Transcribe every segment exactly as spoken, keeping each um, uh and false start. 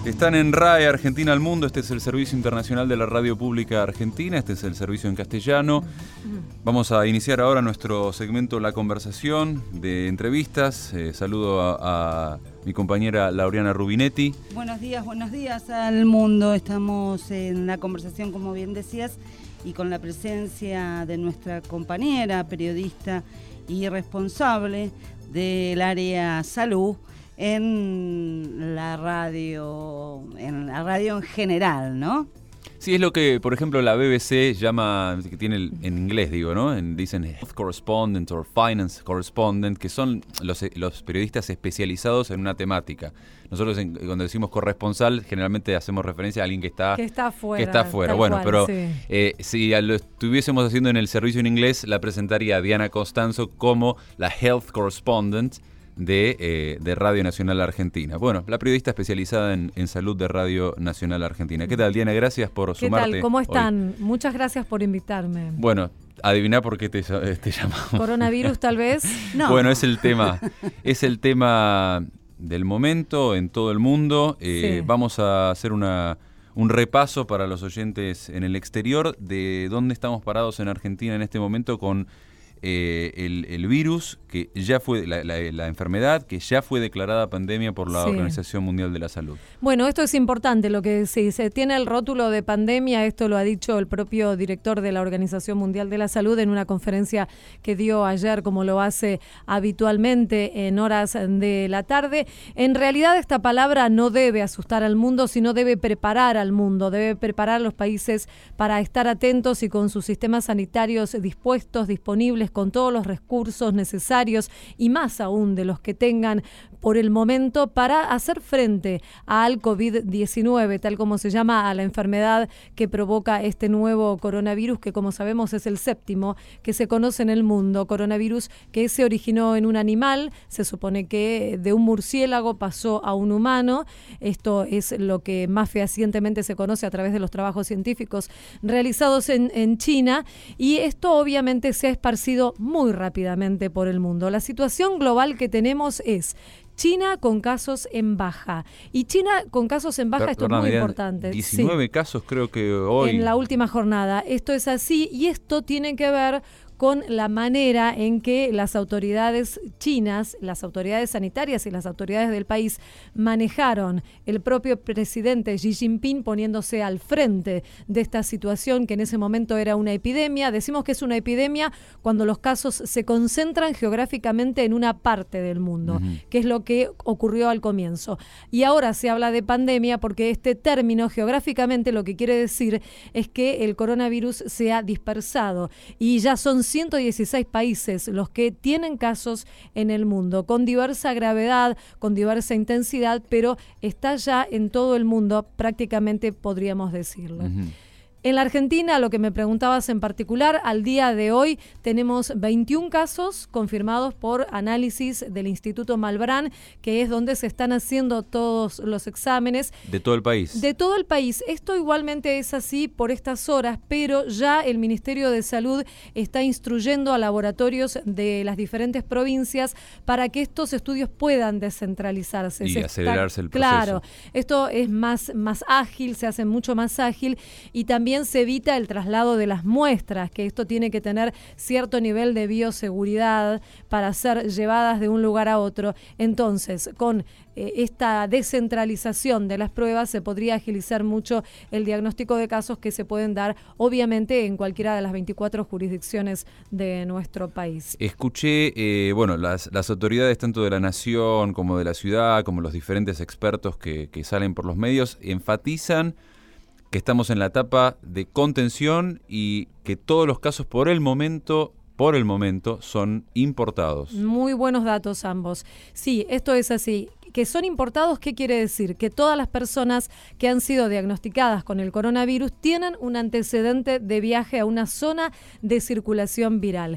Están en R A E Argentina al Mundo. Este es el Servicio Internacional de la Radio Pública Argentina. Este es el servicio en castellano. Vamos a iniciar ahora nuestro segmento La Conversación de entrevistas. Eh, saludo a, a mi compañera Laureana Rubinetti. Buenos días, buenos días al mundo. Estamos en La Conversación, como bien decías, y con la presencia de nuestra compañera, periodista y responsable del área salud en la radio, en la radio en general, ¿no? Sí, es lo que, por ejemplo, la B B C llama, que tiene el, en inglés, digo, ¿no? En, dicen Health Correspondent o Finance Correspondent, que son los, los periodistas especializados en una temática. Nosotros en, cuando decimos corresponsal, generalmente hacemos referencia a alguien que está, que está afuera. Que está afuera. Bueno, cual, pero sí. eh, si lo estuviésemos haciendo en el servicio en inglés, la presentaría Diana Costanzo como la Health Correspondent de, eh, de Radio Nacional Argentina. Bueno, la periodista especializada en, en salud de Radio Nacional Argentina. ¿Qué tal, Diana? Gracias por ¿Qué sumarte. ¿Qué tal? ¿Cómo están? Hoy. Muchas gracias por invitarme. Bueno, adivina por qué te, te llamamos. ¿Coronavirus tal vez? No. Bueno, es el tema, es el tema del momento en todo el mundo. Eh, sí. Vamos a hacer una, un repaso para los oyentes en el exterior de dónde estamos parados en Argentina en este momento con Eh, el, el virus, que ya fue la, la, la enfermedad, que ya fue declarada pandemia por la sí. Organización Mundial de la Salud. Bueno, esto es importante, lo que sí, se tiene el rótulo de pandemia, esto lo ha dicho el propio director de la Organización Mundial de la Salud en una conferencia que dio ayer, como lo hace habitualmente en horas de la tarde. En realidad esta palabra no debe asustar al mundo, sino debe preparar al mundo, debe preparar a los países para estar atentos y con sus sistemas sanitarios dispuestos, disponibles, con todos los recursos necesarios y más aún de los que tengan por el momento para hacer frente al COVID diecinueve, tal como se llama a la enfermedad que provoca este nuevo coronavirus, que como sabemos es el séptimo que se conoce en el mundo, coronavirus que se originó en un animal, se supone que de un murciélago pasó a un humano. Esto es lo que más fehacientemente se conoce a través de los trabajos científicos realizados en, en China, y esto obviamente se ha esparcido muy rápidamente por el mundo. La situación global que tenemos es China con casos en baja. Y China con casos en baja, esto es muy importante. diecinueve sí. casos creo que hoy. En la última jornada. Esto es así y esto tiene que ver con la manera en que las autoridades chinas, las autoridades sanitarias y las autoridades del país manejaron el propio presidente Xi Jinping poniéndose al frente de esta situación que en ese momento era una epidemia. Decimos que es una epidemia cuando los casos se concentran geográficamente en una parte del mundo, uh-huh. que es lo que ocurrió al comienzo. Y ahora se habla de pandemia porque este término geográficamente lo que quiere decir es que el coronavirus se ha dispersado y ya son ciento dieciséis países los que tienen casos en el mundo, con diversa gravedad, con diversa intensidad, pero está ya en todo el mundo, prácticamente podríamos decirlo. Uh-huh. En la Argentina, lo que me preguntabas en particular, al día de hoy tenemos veintiún casos confirmados por análisis del Instituto Malbrán, que es donde se están haciendo todos los exámenes. ¿De todo el país? De todo el país. Esto igualmente es así por estas horas, pero ya el Ministerio de Salud está instruyendo a laboratorios de las diferentes provincias para que estos estudios puedan descentralizarse. Y se acelerarse está, el proceso. Claro, esto es más, más ágil, se hace mucho más ágil y también se evita el traslado de las muestras, que esto tiene que tener cierto nivel de bioseguridad para ser llevadas de un lugar a otro. Entonces, con eh, esta descentralización de las pruebas se podría agilizar mucho el diagnóstico de casos que se pueden dar, obviamente, en cualquiera de las veinticuatro jurisdicciones de nuestro país. Escuché, eh, bueno, las, las autoridades tanto de la nación como de la ciudad, como los diferentes expertos que, que salen por los medios, enfatizan que estamos en la etapa de contención y que todos los casos por el momento, por el momento, son importados. Muy buenos datos ambos. Sí, esto es así. Que son importados, ¿qué quiere decir? Que todas las personas que han sido diagnosticadas con el coronavirus tienen un antecedente de viaje a una zona de circulación viral.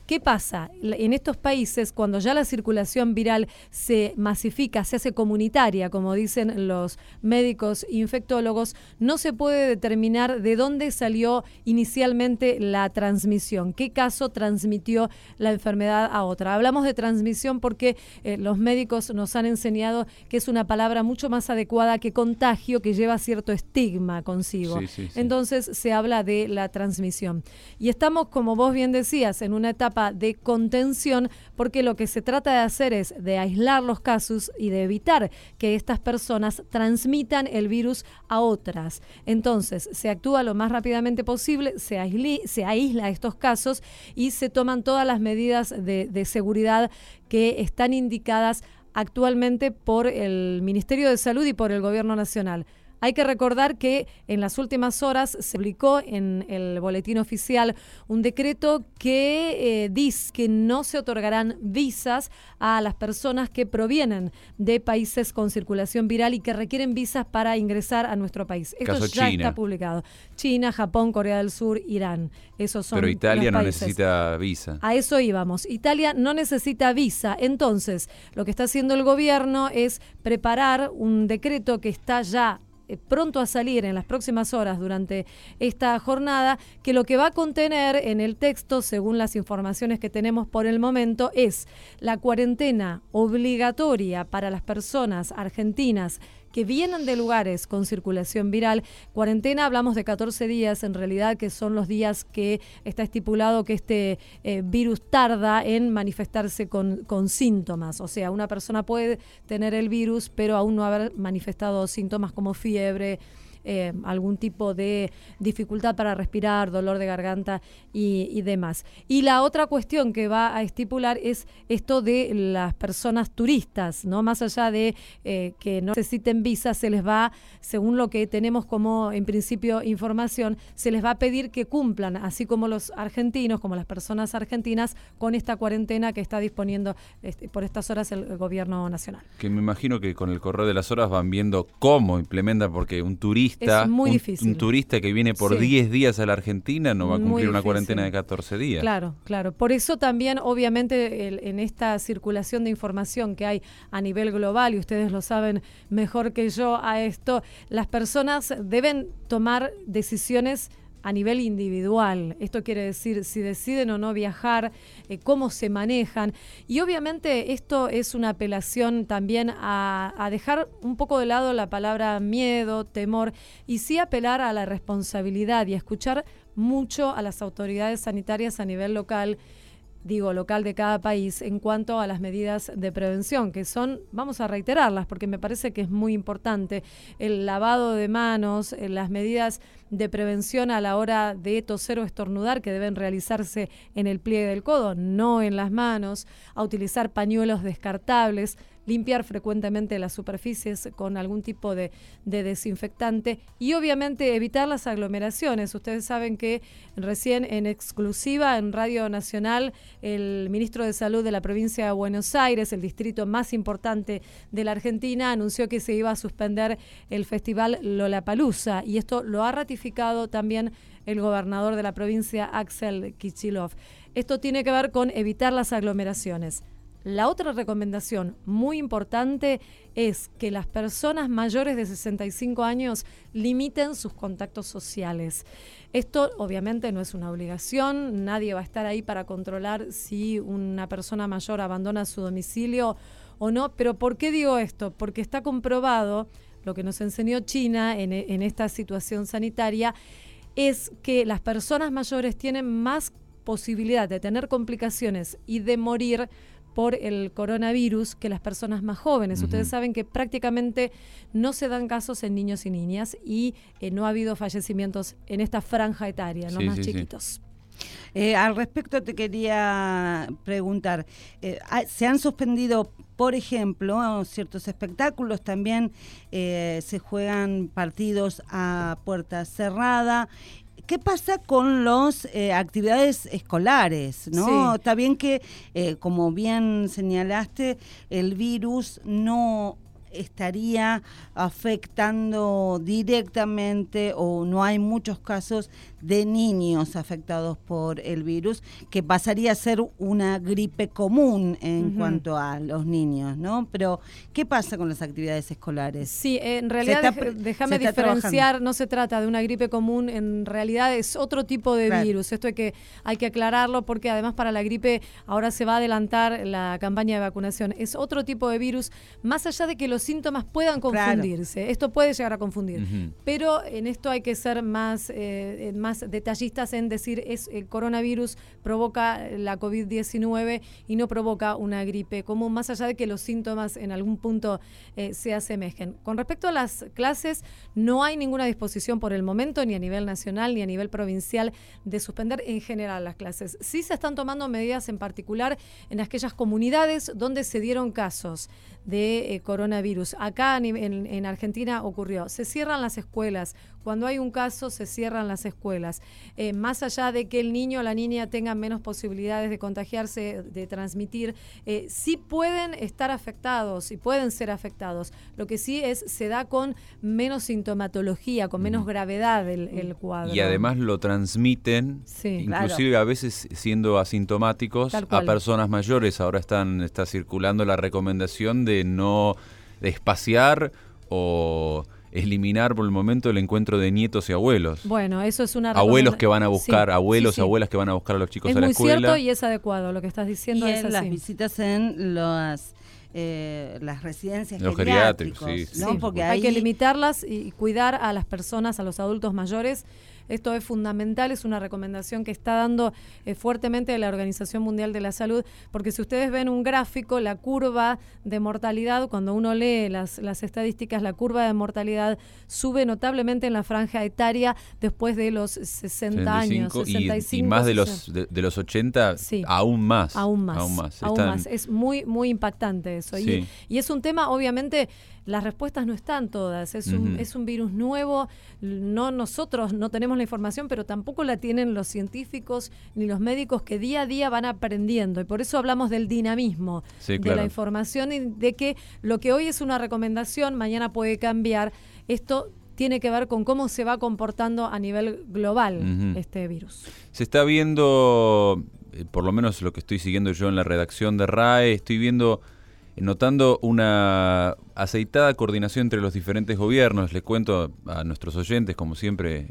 ¿Qué pasa? En estos países, cuando ya la circulación viral se masifica, se hace comunitaria, como dicen los médicos infectólogos, no se puede determinar de dónde salió inicialmente la transmisión, qué caso transmitió la enfermedad a otra. Hablamos de transmisión porque eh, los médicos nos han enseñado que es una palabra mucho más adecuada que contagio, que lleva cierto estigma consigo. Sí, sí, sí. Entonces se habla de la transmisión. Y estamos, como vos bien decías, en una etapa de contención, porque lo que se trata de hacer es de aislar los casos y de evitar que estas personas transmitan el virus a otras. Entonces, se actúa lo más rápidamente posible, se, aisli, se aísla estos casos y se toman todas las medidas de, de seguridad que están indicadas actualmente por el Ministerio de Salud y por el Gobierno Nacional. Hay que recordar que en las últimas horas se publicó en el boletín oficial un decreto que eh, dice que no se otorgarán visas a las personas que provienen de países con circulación viral y que requieren visas para ingresar a nuestro país. Esto Caso ya China. Está publicado. China, Japón, Corea del Sur, Irán. Esos son Pero Italia los no países. necesita visa. A eso íbamos. Italia no necesita visa. Entonces, lo que está haciendo el gobierno es preparar un decreto que está ya pronto a salir en las próximas horas durante esta jornada, que lo que va a contener en el texto, según las informaciones que tenemos por el momento, es la cuarentena obligatoria para las personas argentinas que vienen de lugares con circulación viral. Cuarentena, hablamos de catorce días, en realidad, que son los días que está estipulado que este eh, virus tarda en manifestarse con, con síntomas. O sea, una persona puede tener el virus, pero aún no haber manifestado síntomas como fiebre, Eh, algún tipo de dificultad para respirar, dolor de garganta y, y demás. Y la otra cuestión que va a estipular es esto de las personas turistas, ¿no? Más allá de eh, que no necesiten visa, se les va, según lo que tenemos como en principio información, se les va a pedir que cumplan, así como los argentinos, como las personas argentinas, con esta cuarentena que está disponiendo este, por estas horas el, el gobierno nacional. Que me imagino que con el correr de las horas van viendo cómo implementa, porque un turista Es muy un, difícil. un turista que viene por Sí. diez días a la Argentina no va a Muy cumplir una difícil. cuarentena de catorce días. Claro, claro. Por eso también, obviamente, el, en esta circulación de información que hay a nivel global, y ustedes lo saben mejor que yo a esto, las personas deben tomar decisiones a nivel individual. Esto quiere decir si deciden o no viajar, eh, cómo se manejan. Y obviamente esto es una apelación también a, a dejar un poco de lado la palabra miedo, temor, y sí apelar a la responsabilidad y a escuchar mucho a las autoridades sanitarias a nivel local, digo, local de cada país, en cuanto a las medidas de prevención, que son, vamos a reiterarlas, porque me parece que es muy importante, el lavado de manos, las medidas de prevención a la hora de toser o estornudar, que deben realizarse en el pliegue del codo, no en las manos, a utilizar pañuelos descartables, limpiar frecuentemente las superficies con algún tipo de, de desinfectante y obviamente evitar las aglomeraciones. Ustedes saben que recién en exclusiva en Radio Nacional el ministro de Salud de la provincia de Buenos Aires, el distrito más importante de la Argentina, anunció que se iba a suspender el festival Lollapalooza y esto lo ha ratificado también el gobernador de la provincia, Axel Kicillof. Esto tiene que ver con evitar las aglomeraciones. La otra recomendación muy importante es que las personas mayores de sesenta y cinco años limiten sus contactos sociales. Esto obviamente no es una obligación, nadie va a estar ahí para controlar si una persona mayor abandona su domicilio o no, pero ¿por qué digo esto? Porque está comprobado, lo que nos enseñó China en, en esta situación sanitaria, es que las personas mayores tienen más posibilidad de tener complicaciones y de morir por el coronavirus que las personas más jóvenes. Uh-huh. Ustedes saben que prácticamente no se dan casos en niños y niñas y eh, no ha habido fallecimientos en esta franja etaria, los sí, más sí, chiquitos. Sí. Eh, al respecto te quería preguntar, eh, ¿se han suspendido, por ejemplo, ciertos espectáculos? También eh, se juegan partidos a puerta cerrada. ¿Qué pasa con las eh, actividades escolares? ¿No? Sí. Está bien que, eh, como bien señalaste, el virus no estaría afectando directamente, o no hay muchos casos de niños afectados por el virus, que pasaría a ser una gripe común en uh-huh. cuanto a los niños, ¿no? Pero, ¿qué pasa con las actividades escolares? Sí, en realidad, está, déjame diferenciar, no se trata de una gripe común, en realidad es otro tipo de claro. virus. Esto hay que, hay que aclararlo, porque además para la gripe ahora se va a adelantar la campaña de vacunación. Es otro tipo de virus, más allá de que los síntomas puedan confundirse. Claro. Esto puede llegar a confundir. Uh-huh. Pero en esto hay que ser más, eh, más detallistas en decir, es el coronavirus provoca la covid diecinueve y no provoca una gripe común, más allá de que los síntomas en algún punto eh, se asemejen. Con respecto a las clases, no hay ninguna disposición por el momento, ni a nivel nacional, ni a nivel provincial, de suspender en general las clases. Sí se están tomando medidas en particular en aquellas comunidades donde se dieron casos de eh, coronavirus. Acá en, en, en Argentina ocurrió, se cierran las escuelas. Cuando hay un caso, se cierran las escuelas. Eh, más allá de que el niño o la niña tengan menos posibilidades de contagiarse, de transmitir, eh, sí pueden estar afectados y pueden ser afectados. Lo que sí es, se da con menos sintomatología, con menos gravedad el, el cuadro. Y además lo transmiten, sí, inclusive claro. a veces siendo asintomáticos, a personas mayores. Ahora están está circulando la recomendación de no de espaciar o eliminar por el momento el encuentro de nietos y abuelos. Bueno, eso es una abuelos que van a buscar, sí, abuelos, sí, sí. abuelas que van a buscar a los chicos es a la escuela. Es muy cierto y es adecuado lo que estás diciendo. Y es en así. Las visitas en las eh, las residencias los geriátricos, geriátricos sí, ¿no? Sí, porque hay ahí... que limitarlas y cuidar a las personas, a los adultos mayores. Esto es fundamental, es una recomendación que está dando eh, fuertemente la Organización Mundial de la Salud, porque si ustedes ven un gráfico, la curva de mortalidad, cuando uno lee las, las estadísticas, la curva de mortalidad sube notablemente en la franja etaria después de los sesenta años, sesenta y cinco, y, y más de los, de, de los ochenta, sí, aún más. Aún más, aún más. Aún Están... más. Es muy, muy impactante eso. Sí. Y, y es un tema, obviamente, las respuestas no están todas. Es un, uh-huh. es un virus nuevo. No, nosotros no tenemos la información, pero tampoco la tienen los científicos ni los médicos, que día a día van aprendiendo. Y por eso hablamos del dinamismo sí, de claro. la información, y de que lo que hoy es una recomendación, mañana puede cambiar. Esto tiene que ver con cómo se va comportando a nivel global uh-huh. este virus. Se está viendo, eh, por lo menos lo que estoy siguiendo yo en la redacción de R A E, estoy viendo... notando una aceitada coordinación entre los diferentes gobiernos. Les cuento a nuestros oyentes, como siempre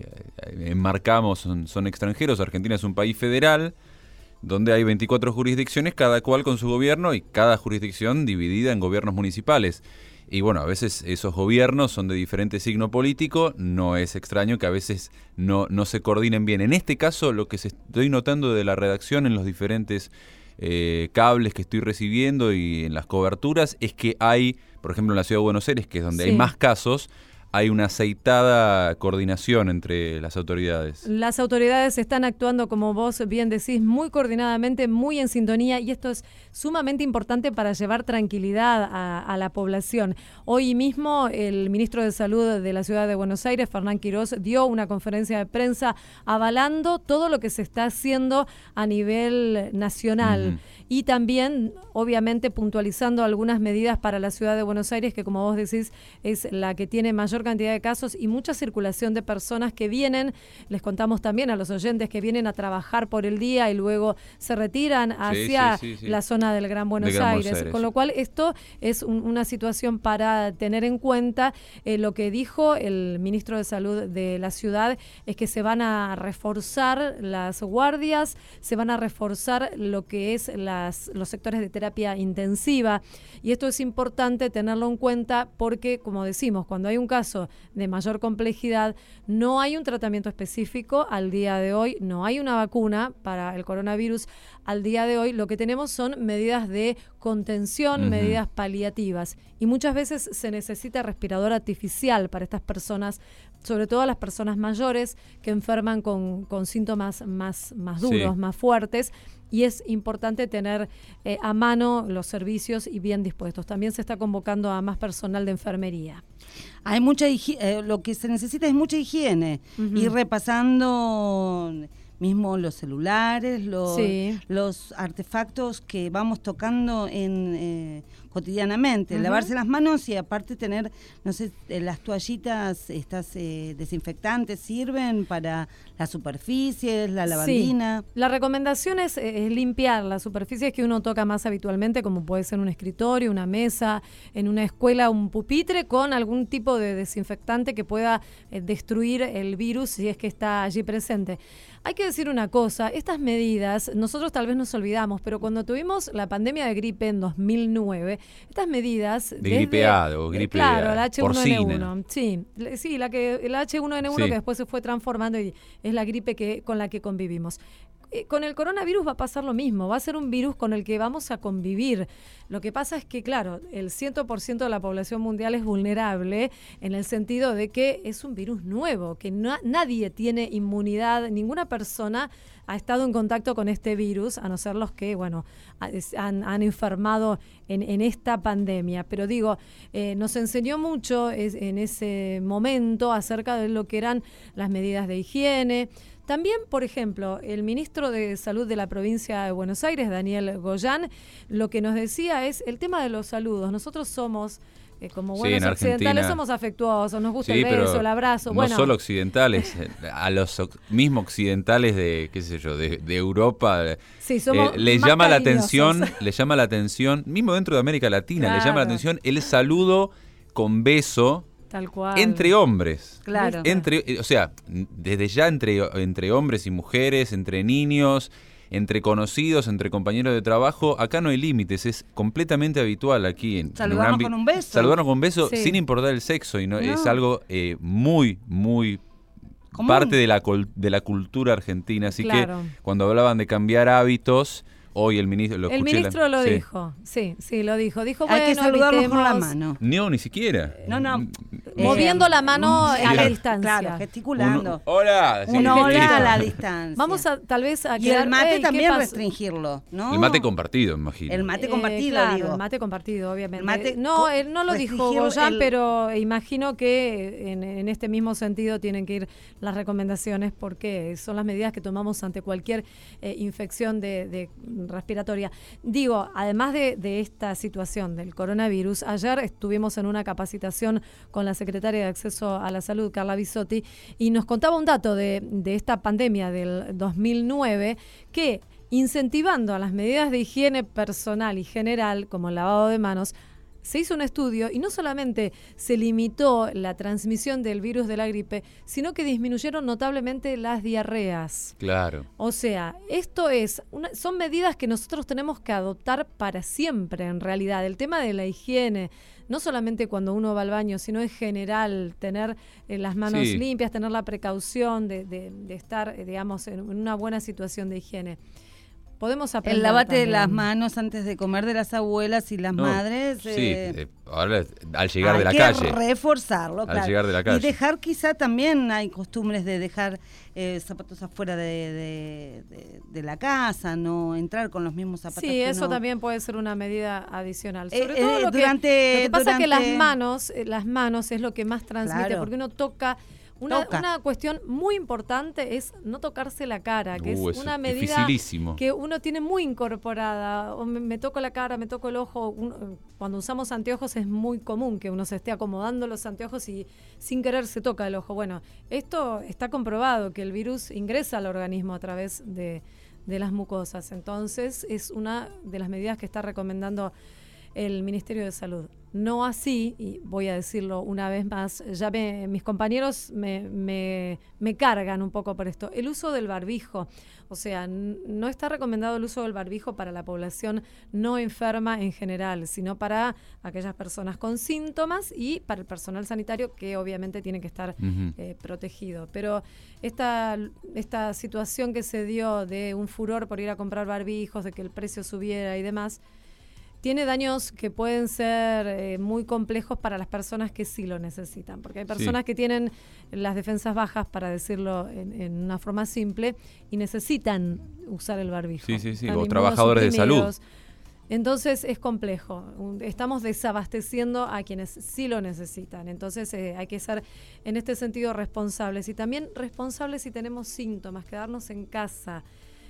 eh, enmarcamos, son, son extranjeros. Argentina es un país federal donde hay veinticuatro jurisdicciones, cada cual con su gobierno, y cada jurisdicción dividida en gobiernos municipales. Y bueno, a veces esos gobiernos son de diferente signo político, no es extraño que a veces no, no se coordinen bien. En este caso, lo que se estoy notando de la redacción en los diferentes Eh, cables que estoy recibiendo y en las coberturas es que hay, por ejemplo en la Ciudad de Buenos Aires, que es donde sí. hay más casos, hay una aceitada coordinación entre las autoridades. Las autoridades están actuando, como vos bien decís, muy coordinadamente, muy en sintonía, y esto es sumamente importante para llevar tranquilidad a, a la población. Hoy mismo el ministro de Salud de la Ciudad de Buenos Aires, Fernán Quirós, dio una conferencia de prensa avalando todo lo que se está haciendo a nivel nacional uh-huh. y también, obviamente, puntualizando algunas medidas para la Ciudad de Buenos Aires, que, como vos decís, es la que tiene mayor cantidad de casos y mucha circulación de personas que vienen, les contamos también a los oyentes, que vienen a trabajar por el día y luego se retiran hacia sí, sí, sí, sí. la zona del Gran Buenos, Gran Aires. Buenos Aires, con lo cual esto es un, una situación para tener en cuenta. Eh, lo que dijo el ministro de Salud de la ciudad es que se van a reforzar las guardias, se van a reforzar lo que es las, los sectores de terapia intensiva, y esto es importante tenerlo en cuenta porque, como decimos, cuando hay un caso de mayor complejidad, no hay un tratamiento específico al día de hoy, no hay una vacuna para el coronavirus al día de hoy. Lo que tenemos son medidas de contención, uh-huh. medidas paliativas, y muchas veces se necesita respirador artificial para estas personas, sobre todo las personas mayores que enferman con, con síntomas más, más duros, sí. más fuertes, y es importante tener eh, a mano los servicios y bien dispuestos. También se está convocando a más personal de enfermería. Hay mucha higiene, eh, lo que se necesita es mucha higiene, uh-huh. ir repasando mismo los celulares, los, sí. los artefactos que vamos tocando en eh, cotidianamente. Uh-huh. Lavarse las manos y aparte tener, no sé, las toallitas, estas eh, desinfectantes sirven para las superficies, la lavandina. Sí. La recomendación es, es limpiar las superficies que uno toca más habitualmente, como puede ser un escritorio, una mesa, en una escuela un pupitre, con algún tipo de desinfectante que pueda eh, destruir el virus si es que está allí presente. Hay que decir una cosa, estas medidas, nosotros tal vez nos olvidamos, pero cuando tuvimos la pandemia de gripe en dos mil nueve, estas medidas... De desde, gripe A o gripe Claro, la H uno N uno. Porcina. Sí, sí, la que la H uno N uno sí. Que después se fue transformando y es la gripe que con la que convivimos. Eh, con el coronavirus va a pasar lo mismo, va a ser un virus con el que vamos a convivir. Lo que pasa es que, claro, el cien por ciento de la población mundial es vulnerable en el sentido de que es un virus nuevo, que no, nadie tiene inmunidad, ninguna persona ha estado en contacto con este virus, a no ser los que, bueno, han, han enfermado en, en esta pandemia. Pero digo, eh, nos enseñó mucho es, en ese momento acerca de lo que eran las medidas de higiene. También, por ejemplo, el ministro de Salud de la provincia de Buenos Aires, Daniel Goyan, lo que nos decía es el tema de los saludos. Nosotros somos... Eh, como buenos sí, occidentales somos afectuosos, nos gusta sí, el beso, el abrazo. No bueno. solo occidentales, a los mismos occidentales de, qué sé yo, de, de Europa, sí, somos eh, les llama la atención, les llama la atención, mismo dentro de América Latina, claro. les llama la atención el saludo con beso. Tal cual. Entre hombres. Claro. Entre, o sea, desde ya entre, entre hombres y mujeres, entre niños, entre conocidos, entre compañeros de trabajo, acá no hay límites, es completamente habitual aquí. En, saludarnos en un con un beso. Saludarnos con un beso sí. sin importar el sexo, y no, no. es algo eh, muy, muy común. Parte de la, de la cultura argentina. Así claro. que cuando hablaban de cambiar hábitos... Hoy el ministro lo El ministro la, lo sí. dijo, sí, sí, lo dijo. Dijo, hay bueno, que saludarnos evitemos, con la mano. No, ni siquiera. No, no. Moviendo eh, la mano sí. a la distancia. Claro, gesticulando. Un, hola. Sí, un hola a la distancia. Vamos a tal vez a Y el mate hey, también restringirlo, ¿no? El mate compartido, imagino. El mate compartido, eh, claro, digo. el mate compartido, obviamente. El mate no, él no lo dijo Goyan, el... pero imagino que en, en este mismo sentido tienen que ir las recomendaciones porque son las medidas que tomamos ante cualquier eh, infección de, de respiratoria. Digo, además de, de esta situación del coronavirus, ayer estuvimos en una capacitación con la secretaria de Acceso a la Salud, Carla Bisotti, y nos contaba un dato de, de esta pandemia del dos mil nueve que, incentivando a las medidas de higiene personal y general, como el lavado de manos, se hizo un estudio y no solamente se limitó la transmisión del virus de la gripe, sino que disminuyeron notablemente las diarreas. Claro. O sea, esto es una, son medidas que nosotros tenemos que adoptar para siempre, en realidad. El tema de la higiene, no solamente cuando uno va al baño, sino en general, tener eh, las manos sí. limpias, tener la precaución de, de, de estar, eh, digamos, en una buena situación de higiene. Podemos aprender. El lavate también. de las manos antes de comer de las abuelas y las no, madres. Sí, eh, eh, ahora al llegar hay de la que calle. reforzarlo, al claro. llegar de la calle. Y dejar, quizá también hay costumbres de dejar eh, zapatos afuera de, de, de, de la casa, no entrar con los mismos zapatos. Sí, que eso no... también puede ser una medida adicional. Sobre eh, todo eh, lo, durante, que, lo que pasa durante... es que las manos, las manos es lo que más transmite, claro. porque uno toca. Una, una cuestión muy importante es no tocarse la cara, que uh, es una medida que uno tiene muy incorporada. O me, me toco la cara, me toco el ojo. Uno, cuando usamos anteojos es muy común que uno se esté acomodando los anteojos y sin querer se toca el ojo. Bueno, esto está comprobado que el virus ingresa al organismo a través de, de las mucosas. Entonces es una de las medidas que está recomendando el Ministerio de Salud. No así, y voy a decirlo una vez más, ya me, mis compañeros me, me, me cargan un poco por esto, el uso del barbijo. O sea, n- no está recomendado el uso del barbijo para la población no enferma en general, sino para aquellas personas con síntomas y para el personal sanitario que obviamente tiene que estar uh-huh. eh, protegido. Pero esta, esta situación que se dio de un furor por ir a comprar barbijos, de que el precio subiera y demás, tiene daños que pueden ser eh, muy complejos para las personas que sí lo necesitan, porque hay personas sí. que tienen las defensas bajas, para decirlo en, en una forma simple, y necesitan usar el barbijo. Sí, sí, sí, o trabajadores de salud. Entonces es complejo. Estamos desabasteciendo a quienes sí lo necesitan. Entonces eh, hay que ser en este sentido responsables, y también responsables si tenemos síntomas, quedarnos en casa.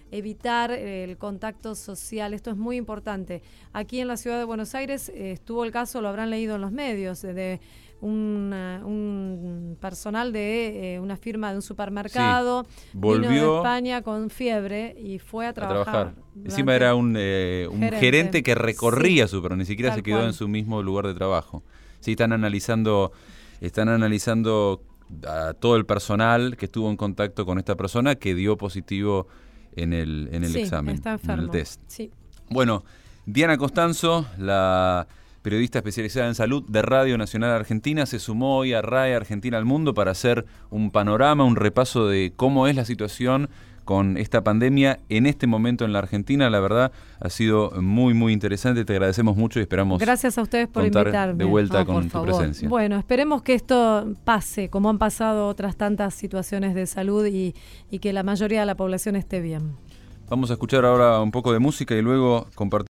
evitar el contacto social. Esto es muy importante. Aquí en la ciudad de Buenos Aires eh, estuvo el caso, lo habrán leído en los medios, de un, uh, un personal de eh, una firma de un supermercado, sí, volvió vino de España con fiebre y fue a trabajar. A trabajar. Encima era un, eh, un gerente. gerente que recorría sí, su, pero ni siquiera se quedó cual. en su mismo lugar de trabajo. Sí, están analizando, están analizando a todo el personal que estuvo en contacto con esta persona que dio positivo en el, en el sí, examen, está enfermo. en el test. Sí. Bueno, Diana Costanzo, la periodista especializada en salud de Radio Nacional Argentina, se sumó hoy a RAE Argentina al Mundo para hacer un panorama, un repaso de cómo es la situación con esta pandemia en este momento en la Argentina. La verdad, ha sido muy, muy interesante. Te agradecemos mucho y esperamos Gracias a ustedes por contar invitarme. de vuelta no, con tu favor. presencia. Bueno, esperemos que esto pase, como han pasado otras tantas situaciones de salud y, y que la mayoría de la población esté bien. Vamos a escuchar ahora un poco de música y luego compartir